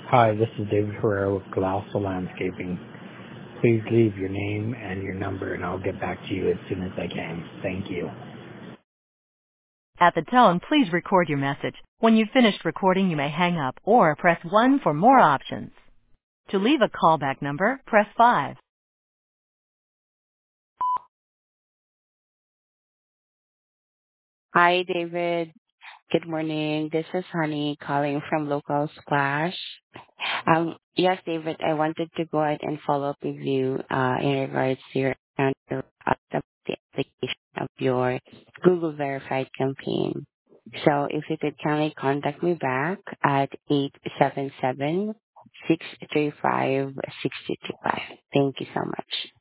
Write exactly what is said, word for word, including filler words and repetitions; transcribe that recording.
Hi, this is David Herrera with Colossal Landscaping. Please leave your name and your number, and I'll get back to you as soon as I can. Thank you. At the tone, please record your message. When you've finished recording, you may hang up or press one for more options. To leave a callback number, press five. Hi, David. Good morning. This is Honey calling from Local Splash. Um, yes, David, I wanted to go ahead and follow up with you uh, in regards to your answer of the application of your Google Verified campaign. So if you could kindly contact me back at eight seven seven, six three five, six two two five. Thank you so much.